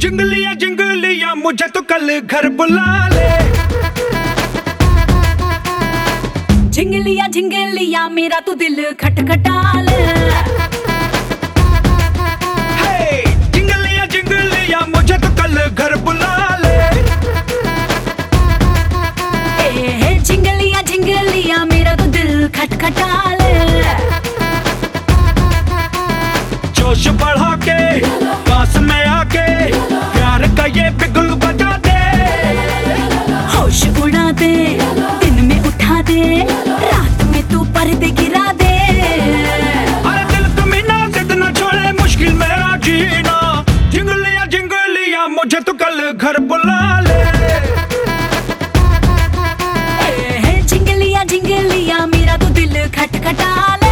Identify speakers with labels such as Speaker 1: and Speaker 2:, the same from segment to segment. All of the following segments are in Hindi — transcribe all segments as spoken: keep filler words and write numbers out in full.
Speaker 1: जिंगलिया जिंगलिया मुझे तो कल घर बुला ले।
Speaker 2: झिंगलिया झिंगलिया मेरा तो दिल खटखटा ले।
Speaker 1: हे जिंगलिया जिंगलिया मुझे तो कल घर बुला ले।
Speaker 2: ए झिंगलिया झिंगलिया मेरा तो दिल खटखटा ले।
Speaker 1: जोश बढ़ा के पास में आके प्यार का ये बिगुल बजा दे।
Speaker 2: होश उड़ा दे दिन में उठा दे रात में तू पर्दे गिरा दे।
Speaker 1: अरे दिल तुम्हें ना जिद ना छोड़े मुश्किल में आ जीना। जिंगलिया जिंगलिया मुझे तो कल घर बुला ले।
Speaker 2: ए झिंगलिया झिंगलिया मेरा तो दिल खटखटा ले।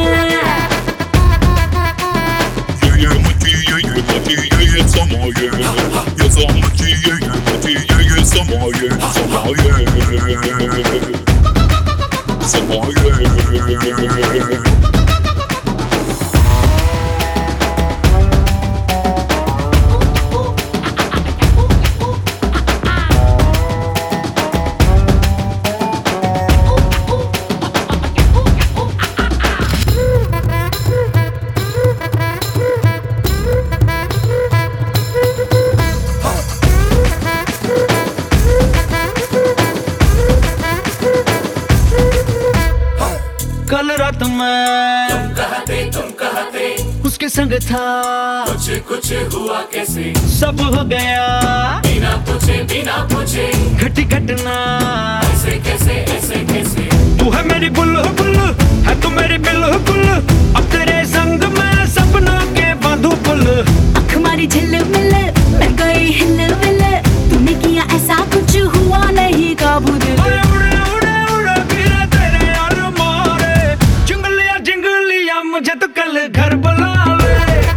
Speaker 1: कल रात में
Speaker 3: तुम कहते तुम कहते
Speaker 1: उसके संग था।
Speaker 3: कुछ कुछ हुआ कैसे
Speaker 1: सब हो गया
Speaker 3: बिना पूछे बिना पूछे।
Speaker 1: घटी घटना
Speaker 3: ऐसे कैसे ऐसे कैसे।
Speaker 1: तू है मेरी बुलबुल है तू मेरी बिल्कुल। अब तेरे संग में सपनों के बांधू पुल।
Speaker 2: अख मारी झिलमिल मैं गई हिलमिल। तूने किया ऐसा कुछ हुआ नहीं काबू दिल।
Speaker 1: अरे उड़े उड़े उड़े फिरे तेरे यार मारे। जिंगलिया जिंगलिया मुझे तो कल घर बुला ले।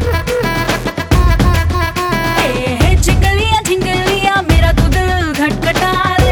Speaker 2: ए झिंगलिया झिंगलिया मेरा तो दिल खटखटा ले।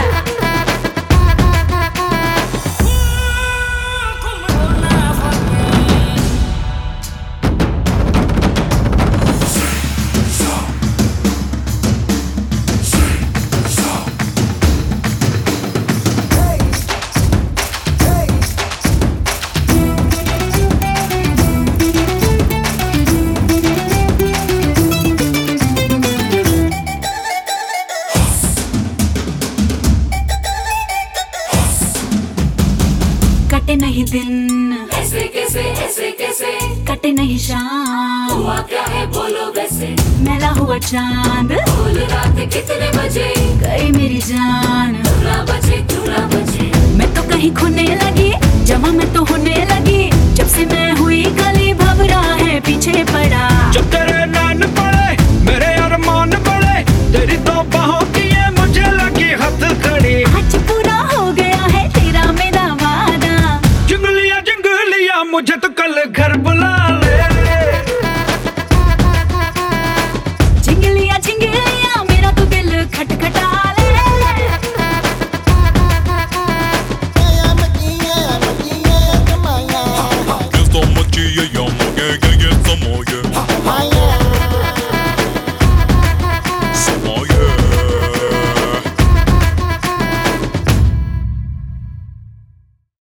Speaker 2: कटे नहीं दिन
Speaker 3: ऐसे कैसे ऐसे कैसे।
Speaker 2: कटे नहीं शाम
Speaker 3: हुआ क्या है बोलो वैसे।
Speaker 2: मैला हुआ चांद
Speaker 3: बोल रात कितने बजे।
Speaker 2: गई मेरी जान
Speaker 3: क्यों ना बजे क्यों ना बजे।
Speaker 2: मैं तो कहीं खोने लगी जमा मैं तो होने लगी। जब से मैं हुई गली भवरा है पीछे पड़ा।
Speaker 1: जब तेरे